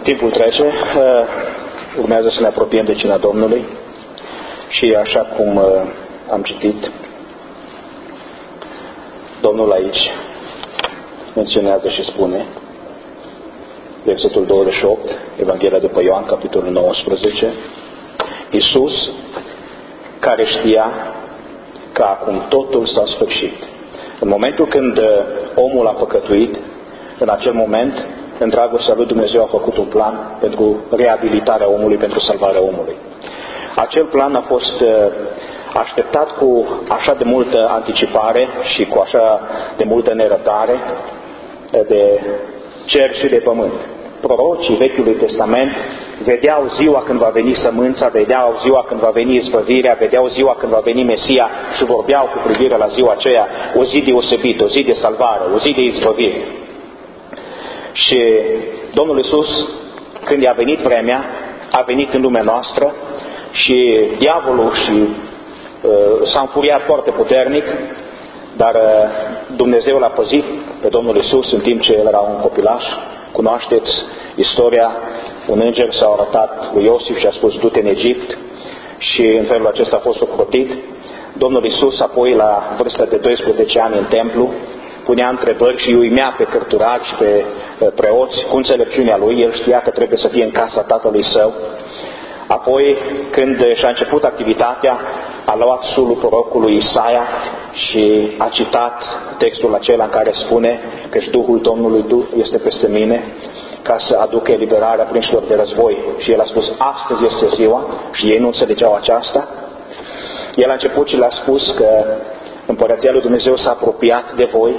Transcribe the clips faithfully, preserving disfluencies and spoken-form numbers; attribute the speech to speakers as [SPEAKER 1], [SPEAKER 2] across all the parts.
[SPEAKER 1] timpul trece, urmează să ne apropiem de cina Domnului și așa cum am citit, Domnul aici menționează și spune, versetul douăzeci și opt, Evanghelia după Ioan, capitolul nouăsprezece, Iisus, care știa că acum totul s-a sfârșit. În momentul când omul a păcătuit, în acel moment, în dragostea lui Dumnezeu a făcut un plan pentru reabilitarea omului, pentru salvarea omului. Acel plan a fost așteptat cu așa de multă anticipare și cu așa de multă nerăbdare de cer și de pământ. Prorocii Vechiului Testament vedeau ziua când va veni sămânța, vedeau ziua când va veni izbăvirea, vedeau ziua când va veni Mesia și vorbeau cu privire la ziua aceea, o zi deosebită, o zi de salvare, o zi de izbăvire. Și Domnul Iisus, când i-a venit vremea, a venit în lumea noastră și diavolul și uh, s-a înfuriat foarte puternic, dar uh, Dumnezeu l-a păzit pe Domnul Iisus în timp ce el era un copilaș. Cunoașteți istoria, un înger s-a arătat lui Iosif și a spus, du-te în Egipt, și în felul acesta a fost ocrotit. Domnul Iisus apoi, la vârsta de doisprezece ani în templu, punea întrebări și îi uimea pe cărturari și pe preoți cu înțelepciunea lui. El știa că trebuie să fie în casa tatălui său. Apoi, când și-a început activitatea, a luat sulul prorocului Isaia și a citat textul acela în care spune că și Duhul Domnului este peste mine ca să aducă eliberarea prinșilor de război. Și el a spus, astăzi este ziua, și ei nu înțelegeau aceasta. El a început și le-a spus că Împărăția lui Dumnezeu s-a apropiat de voi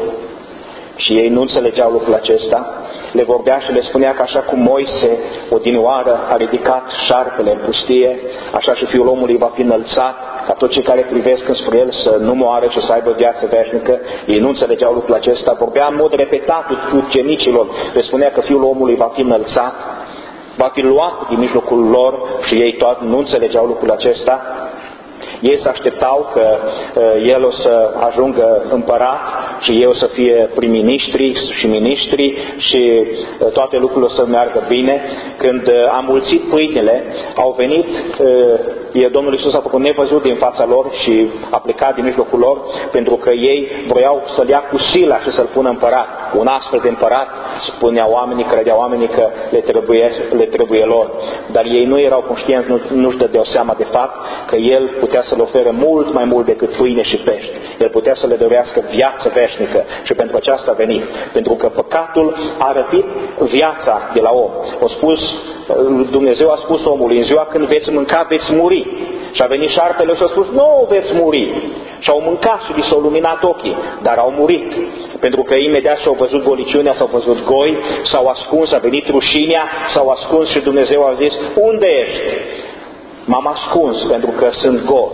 [SPEAKER 1] și ei nu înțelegeau lucrul acesta. Le vorbea și le spunea că așa cum Moise odinioară a ridicat șarpele în pustie, așa și Fiul omului va fi înălțat, ca toți cei care privesc înspre el să nu moară, ci să aibă viață veșnică. Ei nu înțelegeau lucrul acesta. Vorbea în mod repetat ucenicilor, le spunea că Fiul omului va fi înălțat, va fi luat din mijlocul lor, și ei toți nu înțelegeau lucrul acesta. Ei se așteptau că uh, el o să ajungă împărat și ei o să fie prim-ministri și miniștri și uh, toate lucrurile o să meargă bine. Când uh, a mulțit pâinile, au venit, uh, Domnul Iisus a făcut nevăzut din fața lor și a plecat din mijlocul lor, pentru că ei vroiau să-l ia cu sila și să-l pună împărat. Un astfel de împărat, spuneau oamenii, credeau oamenii că le trebuie, le trebuie lor. Dar ei nu erau conștienți, nu, nu-și dădeau seama de fapt că el putea să le ofere mult mai mult decât pâine și pești. El putea să le dorească viață veșnică și pentru aceasta a venit. Pentru că păcatul a răpit viața de la om. A spus, Dumnezeu a spus omului, în ziua când veți mânca, veți muri. Și a venit șarpele și a spus, nu veți muri. Și au mâncat și li s-au luminat ochii, dar au murit. Pentru că imediat și-au văzut goliciunea, s-au văzut goi, s-au ascuns, a venit rușinea, s-au ascuns și Dumnezeu a zis, unde ești? M-am ascuns pentru că sunt gol.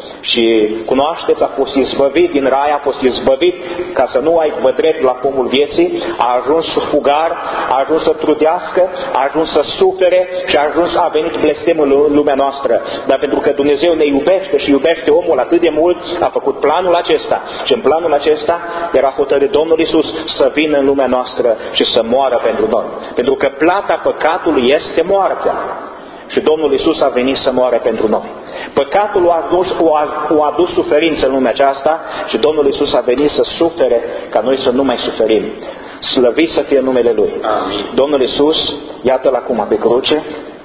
[SPEAKER 1] Și cunoașteți, a fost izbăvit din rai, a fost izbăvit ca să nu aibă drept la pomul vieții, a ajuns fugar, a ajuns să trudească, a ajuns să sufere și a ajuns, a venit blestemul în lumea noastră. Dar pentru că Dumnezeu ne iubește și iubește omul atât de mult, a făcut planul acesta. Și în planul acesta era hotărât Domnul Iisus să vină în lumea noastră și să moară pentru noi. Pentru că plata păcatului este moartea. Și Domnul Iisus a venit să moară pentru noi. Păcatul a adus, o a adus suferință în lumea aceasta și Domnul Iisus a venit să sufere ca noi să nu mai suferim. Slăvit să fie numele Lui. Amin. Domnul Iisus, iată-L acum pe cruce,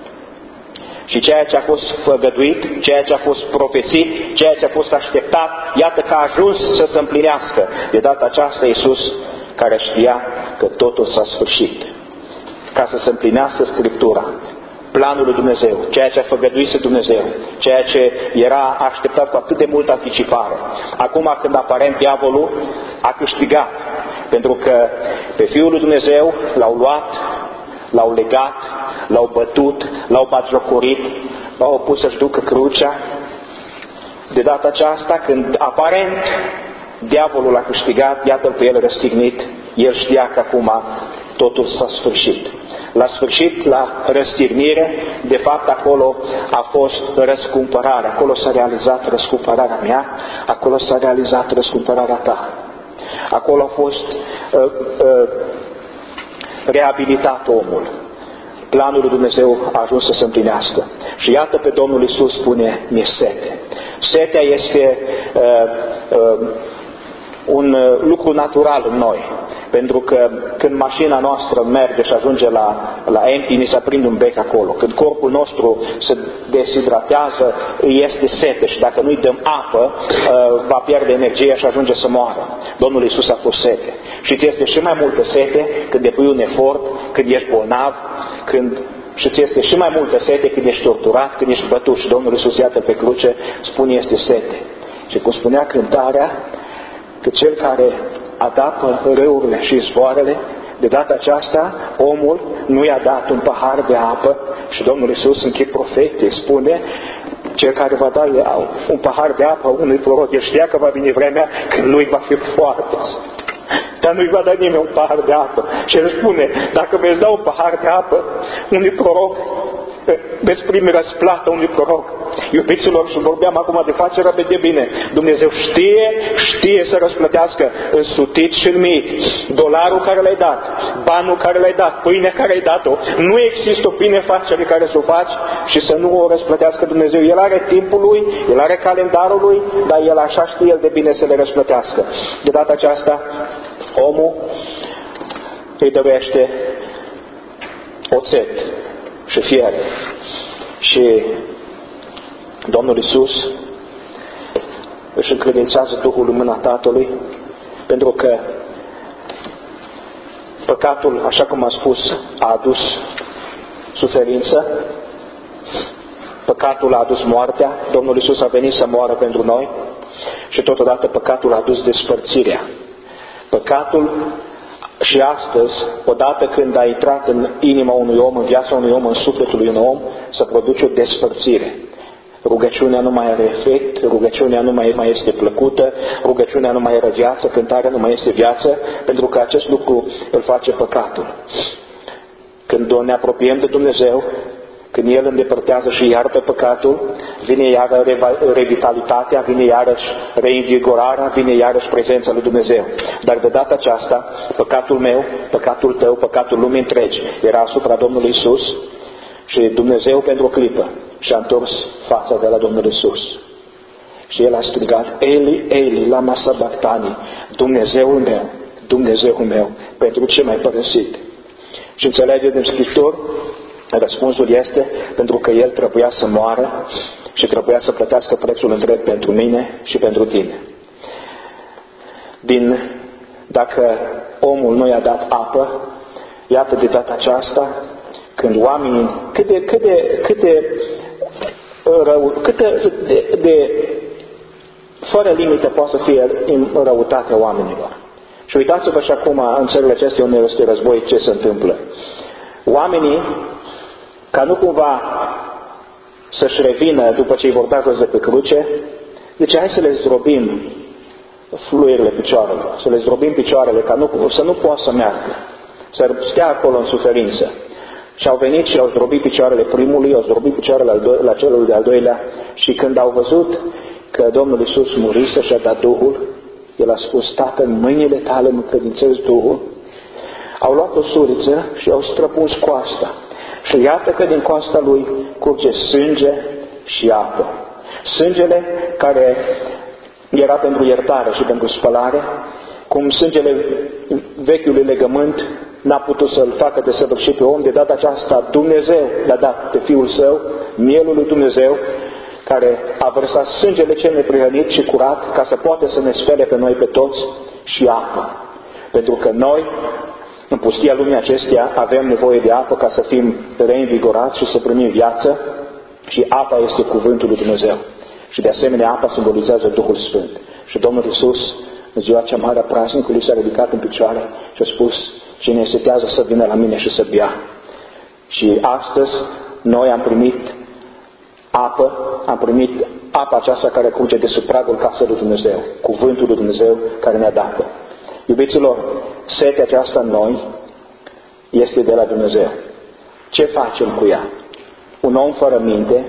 [SPEAKER 1] și ceea ce a fost făgăduit, ceea ce a fost profețit, ceea ce a fost așteptat, iată că a ajuns să se împlinească. De data aceasta Iisus, care știa că totul s-a sfârșit, ca să se împlinească Scriptura, planul lui Dumnezeu, ceea ce a făgăduit Dumnezeu, ceea ce era așteptat cu atât de multă anticipare. Acum, când aparent diavolul a câștigat, pentru că pe Fiul lui Dumnezeu l-au luat, l-au legat, l-au bătut, l-au batjocorit, l-au pus să-și ducă crucea. De data aceasta, când aparent diavolul a câștigat, iată-l pe el răstignit, el știa că acum totul s-a sfârșit. La sfârșit, la răstignire, de fapt acolo a fost răscumpărarea, acolo s-a realizat răscumpărarea mea, acolo s-a realizat răscumpărarea ta. Acolo a fost uh, uh, reabilitat omul. planul lui Dumnezeu a ajuns să se împlinească. Și iată pe Domnul Iisus spune, mi-e sete. Setea este uh, uh, un uh, lucru natural în noi. Pentru că când mașina noastră merge și ajunge la, la empty, ni se aprinde un bec acolo. Când corpul nostru se deshidratează, este sete și dacă nu-i dăm apă, uh, va pierde energia și ajunge să moară. Domnul Iisus a fost sete. Și ți este și mai multă sete când depui un efort, când ești bolnav, când și ți este și mai multă sete când ești torturat, când ești bătut. Și Domnul Iisus, iată pe cruce, spune este sete. Și cum spunea cântarea, că cel care adapă râurile și izvoarele, de data aceasta, omul nu i-a dat un pahar de apă și Domnul Iisus în chip profetic spune, cel care va da un pahar de apă unui proroc, el știa că va veni vremea când lui va fi foarte. Dar nu-i va da nimeni un pahar de apă. Și el spune, dacă veți da un pahar de apă unui proroc, veți primi răsplată unui proroc. Iubiților, și vorbeam acum de face răbe de bine. Dumnezeu știe, știe să răsplătească în sutit și în mii. Dolarul care l-ai dat, banul care l-ai dat, pâinea care ai dat-o. Nu există o binefacere care să o faci și să nu o răsplătească Dumnezeu. El are timpul lui, el are calendarul lui, dar el așa știe el de bine să le răsplătească. De data aceasta, omul îi dăruiește oțet și fier. Și Domnul Iisus își încredințează Duhul în mâna Tatălui, pentru că păcatul, așa cum am spus, a adus suferință, păcatul a adus moartea, Domnul Iisus a venit să moară pentru noi și totodată păcatul a adus despărțirea. Păcatul și astăzi, odată când a intrat în inima unui om, în viața unui om, în sufletul unui om, să produce o despărțire. Rugăciunea nu mai are efect, rugăciunea nu mai, mai este plăcută, rugăciunea nu mai are viață, cântarea nu mai este viață, pentru că acest lucru îl face păcatul. Când ne apropiem de Dumnezeu, când El îndepărtează și iartă păcatul, vine iară revitalitatea, vine iarăși reinvigorarea, vine iarăși prezența lui Dumnezeu. Dar de data aceasta, păcatul meu, păcatul tău, păcatul lumii întregi era asupra Domnului Iisus și Dumnezeu pentru o clipă și-a întors fața de la Domnul Iisus. Și El a strigat, Eli, Eli, lama sabachthani, Dumnezeul meu, Dumnezeul meu, pentru ce m-ai părăsit? Și înțelegeți din Scripturi, răspunsul este pentru că El trebuia să moară și trebuia să plătească prețul întreg pentru mine și pentru tine. Din, dacă omul nu i-a dat apă, iată de data aceasta, când oamenii, cât de, cât de, cât de rău, cât de, de, de fără limite poate să fie în răutatea oamenilor. Și uitați-vă și acum în țările acestea unde este război ce se întâmplă. Oamenii, ca nu cumva să-și revină după ce îi vor da jos de pe cruce, deci hai să le zdrobim fluierile picioarelor, să le zdrobim picioarele, ca nu, să nu poată să meargă, să stea acolo în suferință. Și au venit și au zdrobit picioarele primului, au zdrobit picioarele al do- la celul de-al doilea și când au văzut că Domnul Iisus murise și a dat Duhul, El a spus, Tată, în mâinile tale mă credințez Duhul, au luat o suriță și au străpuns coasta. Și iată că din coasta lui curge sânge și apă. Sângele care era pentru iertare și pentru spălare, cum sângele vechiului legământ n-a putut să-l facă desăvârșit pe om, de data aceasta Dumnezeu l-a dat pe Fiul Său, mielul lui Dumnezeu, care a vărsat sângele cel neprihănit și curat, ca să poată să ne spele pe noi pe toți și apă. Pentru că noi, în pustia lumii acesteia, avem nevoie de apă ca să fim reinvigorați și să primim viață și apa este cuvântul lui Dumnezeu. Și de asemenea apa simbolizează Duhul Sfânt. Și Domnul Iisus, în ziua cea mare a praznicului, s-a ridicat în picioare și a spus, cine setează să vină la mine și să bea. Și astăzi noi am primit apă, am primit apa aceasta care curge de sub pragul casei lui Dumnezeu, cuvântul lui Dumnezeu care ne-a dat-o. Iubiților, setea aceasta în noi este de la Dumnezeu. Ce facem cu ea? Un om fără minte,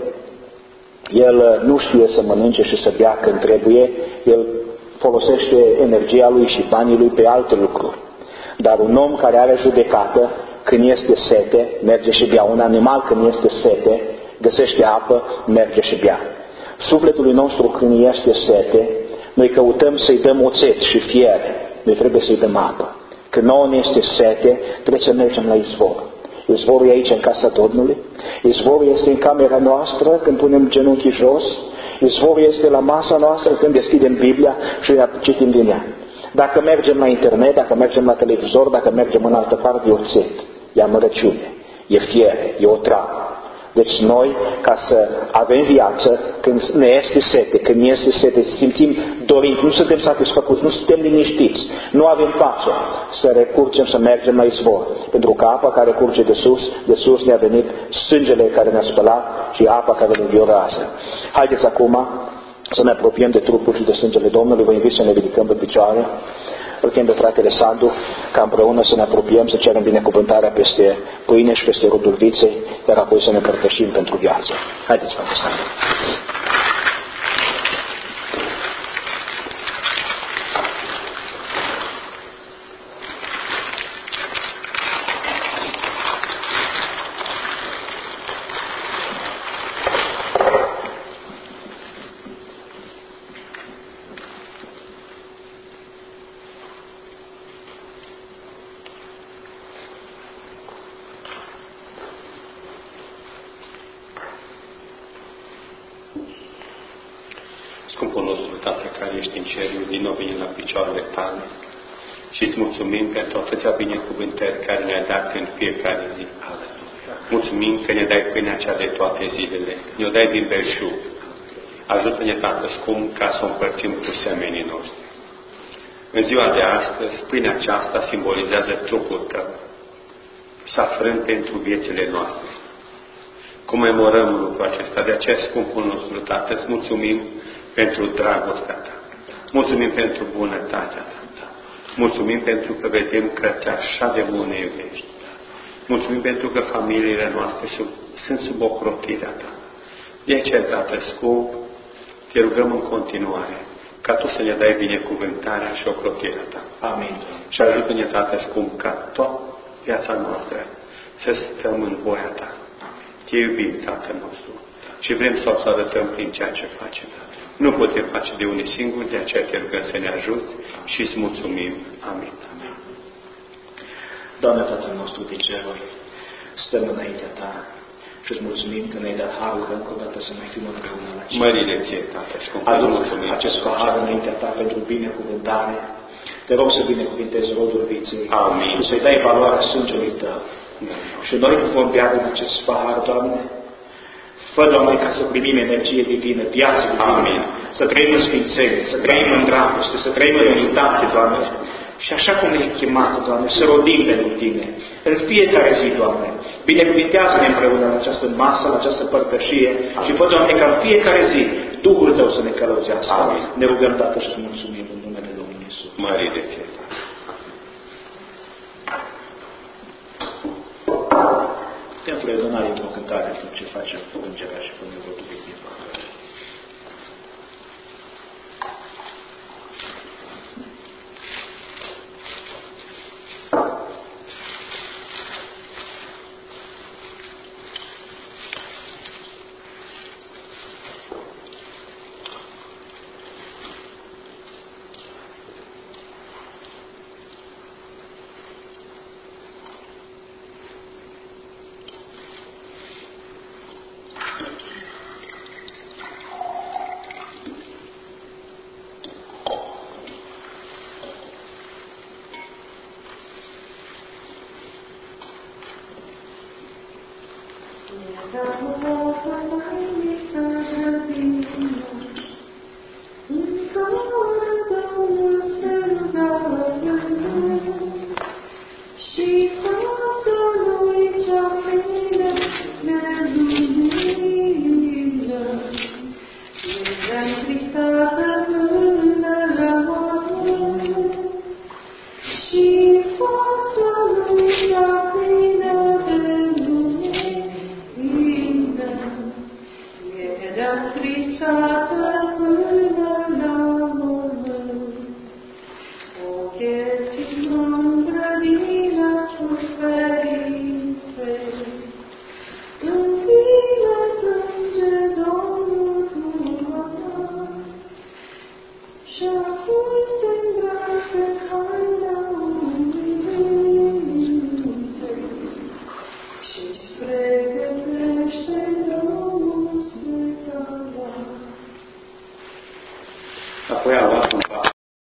[SPEAKER 1] el nu știe să mănânce și să bea când trebuie, el folosește energia lui și banii lui pe alte lucruri. Dar un om care are judecată, când este sete, merge și bea. Un animal când este sete, găsește apă, merge și bea. Sufletului nostru când este sete, noi căutăm să-i dăm oțet și fier, noi trebuie să-i dăm apă. Când nouă ne este sete, trebuie să mergem la izvor. Izvorul e aici în casa Domnului, izvorul este în camera noastră când punem genunchii jos, izvorul este la masa noastră când deschidem Biblia și citim din ea. Dacă mergem la internet, dacă mergem la televizor, dacă mergem în altă parte, e oțet, e amărăciune, e fiere, e otravă. Deci noi, ca să avem viață, când ne este sete, când ne este sete, simțim dorință, nu suntem satisfăcuți, nu suntem liniștiți, nu avem pace, să recurgem, să mergem la izvor. Pentru că apa care curge de sus, de sus ne-a venit sângele care ne-a spălat și apa care ne viorează. Haideți acum să ne apropiem de trupul și de sângele Domnului. Vă invit să ne ridicăm pe picioare. Îl chem pe fratele Sandu, ca împreună să ne apropiem, să cerem binecuvântarea peste pâine și peste rodul viței, iar apoi să ne împărtășim pentru viață. Haideți, frate Sandu.
[SPEAKER 2] Scumpul nostru, Tată care ești în ceruri, din nou venim la picioarele Tale și îți mulțumim pentru atâtea binecuvântări care ne-ai dat în fiecare zi. Mulțumim că ne dai pâinea cea de toate zilele, ne-o dai din belșug. Ajută-ne, Tată scump, ca să o împărțim cu semenii noștri. În ziua de astăzi, pâinea aceasta simbolizează trupul Tău, safrând pentru viețile noastre. Comemorăm lucrul acesta, de aceea, scumpul nostru, Tată, îți mulțumim pentru dragostea Ta. Mulțumim pentru bunătatea Ta. Mulțumim pentru că vedem că Ți așa de bun ne iubești. Mulțumim pentru că familiile noastre sub, sunt sub ocrotirea Ta. De aceea, Tată scump, Te rugăm în continuare ca Tu să ne dai binecuvântarea și ocrotirea Ta.
[SPEAKER 1] Amin.
[SPEAKER 2] Și ajută-ne, Tată scump, ca toată viața noastră să stăm în voia Ta. Te iubim, Tatăl nostru, și vrem să o arătăm prin ceea ce facem. Nu putem face de unii singuri, de aceea te rugăm să ne ajuți și îți mulțumim. Amin. Amin.
[SPEAKER 1] Doamne, Tatăl nostru din ceruri, stăm înaintea Ta și îți mulțumim că ne-ai dat harul încă o dată să mai fim împreună la cer.
[SPEAKER 2] Mărire Ție, Tată, și
[SPEAKER 1] aduc acest pahar înaintea Ta pentru binecuvântare. Te rog să binecuvintezi rodul viței.
[SPEAKER 2] Amin.
[SPEAKER 1] Tu să-i dai valoarea sângelui Tău.
[SPEAKER 2] Da.
[SPEAKER 1] Și noi vom bea din acest pahar, Doamne, fă, Doamne, ca să primim energie divină, viață divină,
[SPEAKER 2] Amin.
[SPEAKER 1] să trăim în sfințenie, să trăim în dragoste, să trăim în unitate, Doamne. Și așa cum ne-ai chemat, Doamne, să rodim pentru Tine, în fiecare zi, Doamne. Binecuvintează-ne împreună la această masă, la această părtășie și fă, Doamne, ca în fiecare zi Duhul Tău să ne călăuzească.
[SPEAKER 2] Amin.
[SPEAKER 1] Ne rugăm, Tată, și îți mulțumim în numele Domnului Iisus.
[SPEAKER 2] Mărire Ție, Tată.
[SPEAKER 1] Putem fredona într-o cântare în timp ce facem îngerea și punem rodul viței.
[SPEAKER 3] Che ti non gradina sul ferie Sure.